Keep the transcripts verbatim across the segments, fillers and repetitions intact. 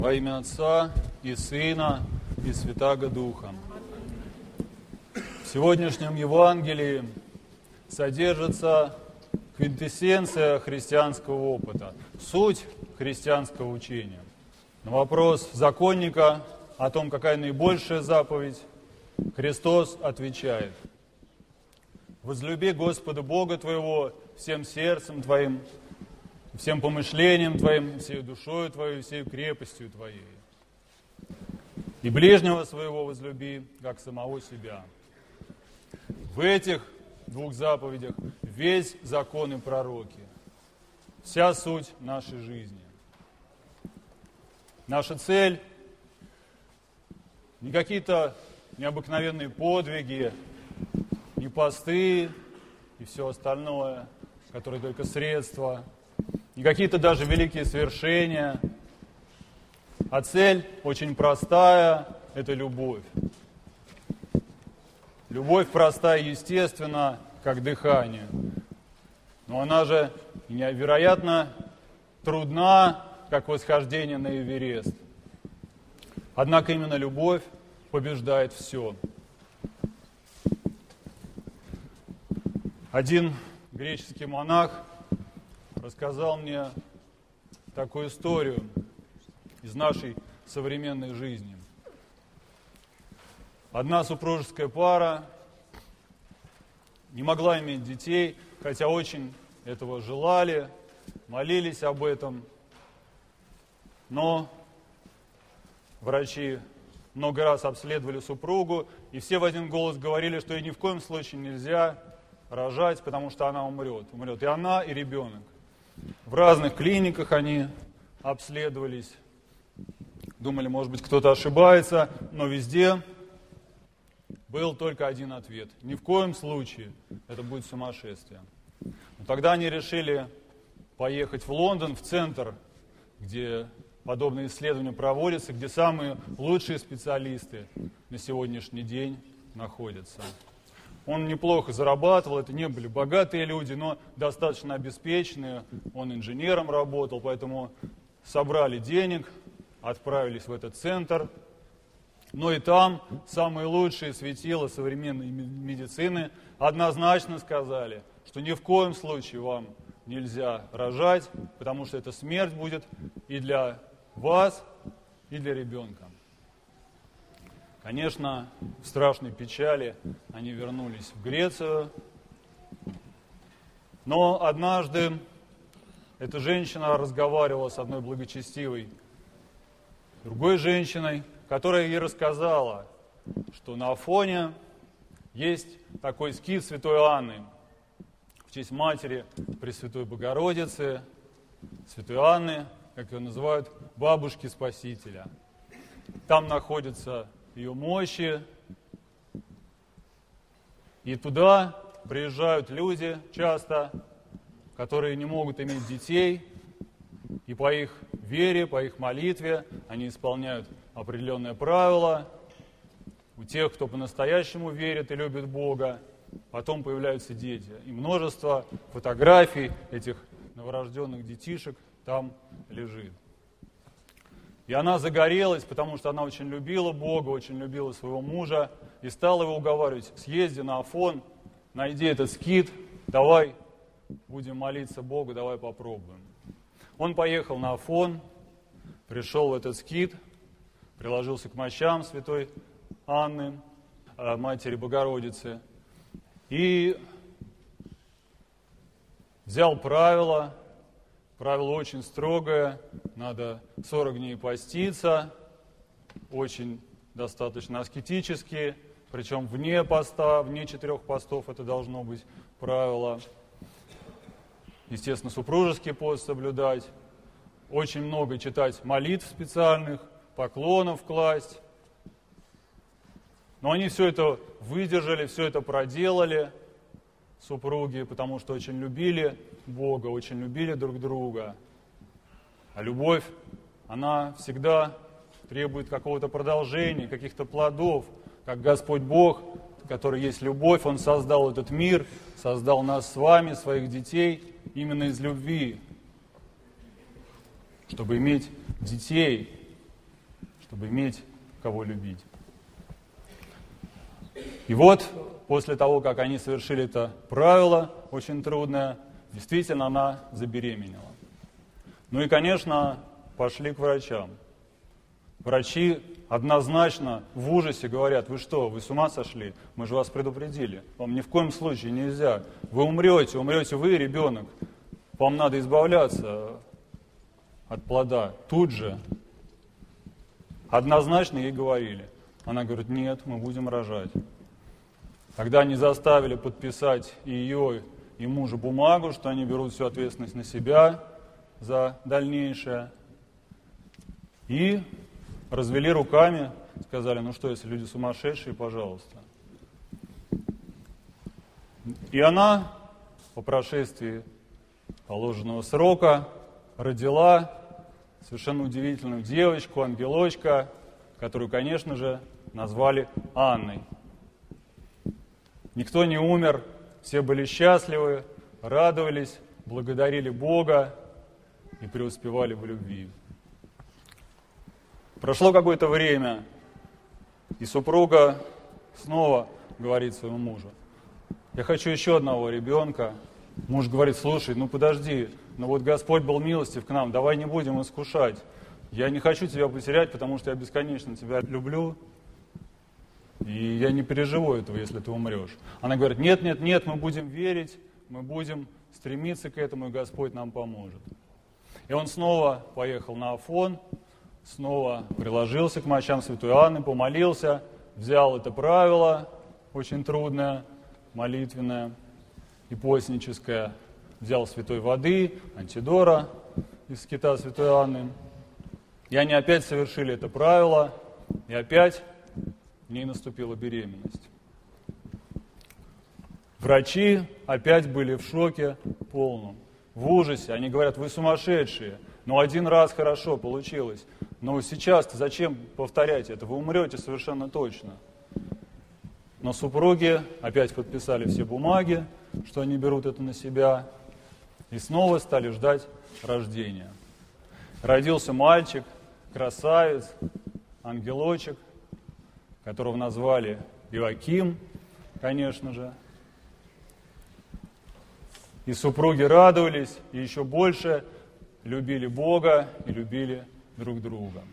Во имя Отца и Сына и Святаго Духа. В сегодняшнем Евангелии содержится квинтэссенция христианского опыта, суть христианского учения. На вопрос законника о том, какая наибольшая заповедь, Христос отвечает: «Возлюби Господа Бога твоего всем сердцем твоим, всем помышлением твоим, всей душою твоей, всей крепостью твоей. И ближнего своего возлюби, как самого себя». В этих двух заповедях весь закон и пророки, вся суть нашей жизни. Наша цель не какие-то необыкновенные подвиги, не посты и все остальное, которые только средства, не какие-то даже великие свершения, а цель очень простая – это любовь. Любовь простая и естественна, как дыхание, но она же невероятно трудна, как восхождение на Эверест. Однако именно любовь побеждает все. Один греческий монах рассказал мне такую историю из нашей современной жизни. Одна супружеская пара не могла иметь детей, хотя очень этого желали, молились об этом, но врачи много раз обследовали супругу, и все в один голос говорили, что ей ни в коем случае нельзя рожать, потому что она умрет. Умрет и она, и ребенок. В разных клиниках они обследовались, думали, может быть, кто-то ошибается, но везде был только один ответ: ни в коем случае, это будет сумасшествие. Но тогда они решили поехать в Лондон, в центр, где подобные исследования проводятся, где самые лучшие специалисты на сегодняшний день находятся. Он неплохо зарабатывал, это не были богатые люди, но достаточно обеспеченные. Он инженером работал, поэтому собрали денег, отправились в этот центр. Но и там самые лучшие светила современной медицины однозначно сказали, что ни в коем случае вам нельзя рожать, потому что это смерть будет и для вас, и для ребенка. Конечно, в страшной печали они вернулись в Грецию. Но однажды эта женщина разговаривала с одной благочестивой другой женщиной, которая ей рассказала, что на Афоне есть такой скит святой Анны в честь матери Пресвятой Богородицы, святой Анны, как ее называют, бабушки Спасителя. Там находятся ее мощи, и туда приезжают люди часто, которые не могут иметь детей, и по их вере, по их молитве они исполняют определенные правила. У тех, кто по-настоящему верит и любит Бога, потом появляются дети. И множество фотографий этих новорожденных детишек там лежит. И она загорелась, потому что она очень любила Бога, очень любила своего мужа, и стала его уговаривать: съезди на Афон, найди этот скит, давай будем молиться Богу, давай попробуем. Он поехал на Афон, пришел в этот скит, приложился к мощам святой Анны, матери Богородицы, и взял правило. Правило очень строгое, надо сорок дней поститься, очень достаточно аскетические, причем вне поста, вне четырех постов это должно быть правило. Естественно, супружеский пост соблюдать, очень много читать молитв специальных, поклонов класть. Но они все это выдержали, все это проделали, супруги, потому что очень любили Бога, очень любили друг друга. А любовь, она всегда требует какого-то продолжения, каких-то плодов. Как Господь Бог, который есть любовь, Он создал этот мир, создал нас с вами, своих детей, именно из любви, чтобы иметь детей. чтобы иметь кого любить. И вот, после того, как они совершили это правило, очень трудное, действительно она забеременела. Ну и, конечно, пошли к врачам. Врачи однозначно в ужасе говорят: вы что, вы с ума сошли? Мы же вас предупредили. Вам ни в коем случае нельзя. Вы умрете, умрете вы, ребенок. Вам надо избавляться от плода тут же. Однозначно ей говорили. Она говорит: нет, мы будем рожать. Тогда они заставили подписать и ее, и мужа бумагу, что они берут всю ответственность на себя за дальнейшее. И развели руками, сказали: ну что, если люди сумасшедшие, пожалуйста. И она по прошествии положенного срока родила совершенно удивительную девочку, ангелочка, которую, конечно же, назвали Анной. Никто не умер, все были счастливы, радовались, благодарили Бога и преуспевали в любви. Прошло какое-то время, и супруга снова говорит своему мужу: я хочу еще одного ребенка. Муж говорит: слушай, ну подожди, ну вот Господь был милостив к нам, давай не будем искушать. Я не хочу тебя потерять, потому что я бесконечно тебя люблю, и я не переживу этого, если ты умрешь. Она говорит: нет, нет, нет, мы будем верить, мы будем стремиться к этому, и Господь нам поможет. И он снова поехал на Афон, снова приложился к мощам святой Анны, помолился, взял это правило, очень трудное, молитвенное и постническое, взял святой воды, антидора из скита святой Анны. И они опять совершили это правило, и опять в ней наступила беременность. Врачи опять были в шоке полном, в ужасе. Они говорят: вы сумасшедшие. Ну, один раз хорошо получилось. Но сейчас-то зачем повторять это? Вы умрете совершенно точно. Но супруги опять подписали все бумаги, что они берут это на себя, и снова стали ждать рождения. Родился мальчик, красавец, ангелочек, которого назвали Иоаким, конечно же. И супруги радовались, и еще больше любили Бога и любили друг друга.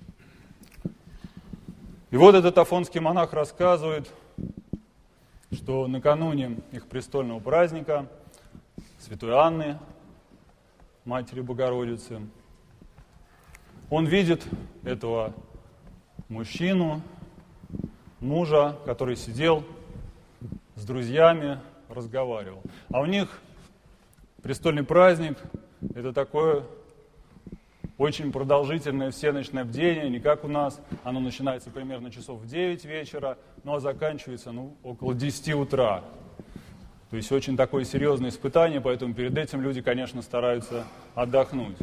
И вот этот афонский монах рассказывает, что накануне их престольного праздника святой Анны, Матери Богородицы, он видит этого мужчину, мужа, который сидел с друзьями, разговаривал. А у них престольный праздник – это такое очень продолжительное всеночное бдение, не как у нас. Оно начинается примерно часов в девять вечера, ну а заканчивается ну, около десяти утра. То есть очень такое серьезное испытание, поэтому перед этим люди, конечно, стараются отдохнуть.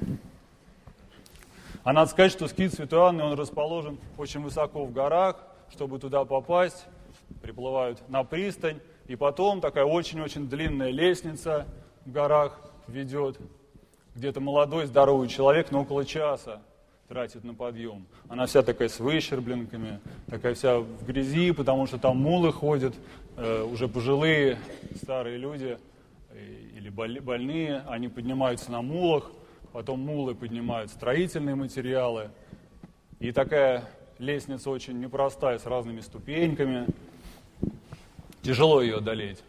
А надо сказать, что скит святой Анны, он расположен очень высоко в горах. Чтобы туда попасть, приплывают на пристань, и потом такая очень-очень длинная лестница в горах ведет. Где-то молодой, здоровый человек, но около часа тратит на подъем. Она вся такая с выщербленками, такая вся в грязи, потому что там мулы ходят, э, уже пожилые старые люди э, или больные, они поднимаются на мулах, потом мулы поднимают строительные материалы. И такая лестница очень непростая, с разными ступеньками. Тяжело ее одолеть.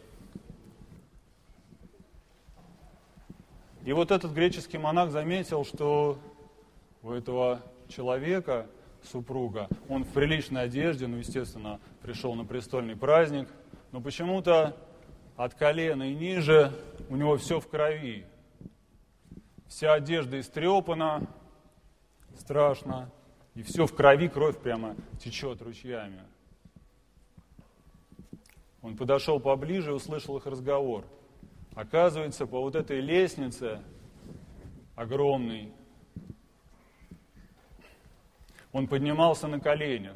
И вот этот греческий монах заметил, что у этого человека, супруга, он в приличной одежде, ну, естественно, пришел на престольный праздник, но почему-то от колена и ниже у него все в крови. Вся одежда истрепана, страшно, и все в крови, кровь прямо течет ручьями. Он подошел поближе и услышал их разговор. Оказывается, по вот этой лестнице огромной он поднимался на коленях.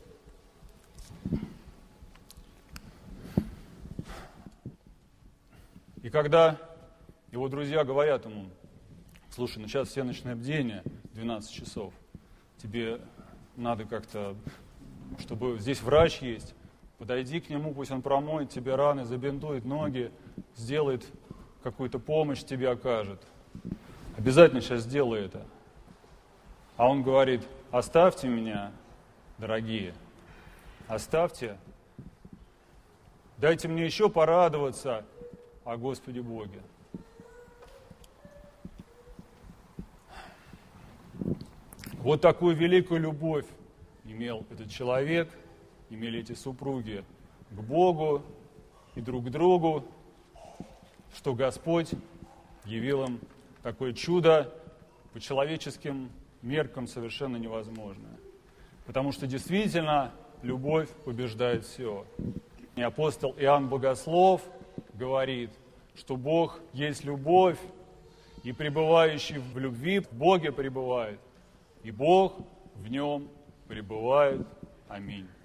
И когда его друзья говорят ему: слушай, ну сейчас всеночное бдение, двенадцать часов, тебе надо как-то, чтобы здесь врач есть, подойди к нему, пусть он промоет тебе раны, забинтует ноги, сделает какую-то помощь тебе окажет. Обязательно сейчас сделай это. А он говорит: оставьте меня, дорогие, оставьте, дайте мне еще порадоваться о Господе Боге. Вот такую великую любовь имел этот человек, имели эти супруги к Богу и друг к другу, что Господь явил им такое чудо, по человеческим меркам совершенно невозможное. Потому что действительно любовь побеждает все. И апостол Иоанн Богослов говорит, что Бог есть любовь, и пребывающий в любви в Боге пребывает, и Бог в нем пребывает. Аминь.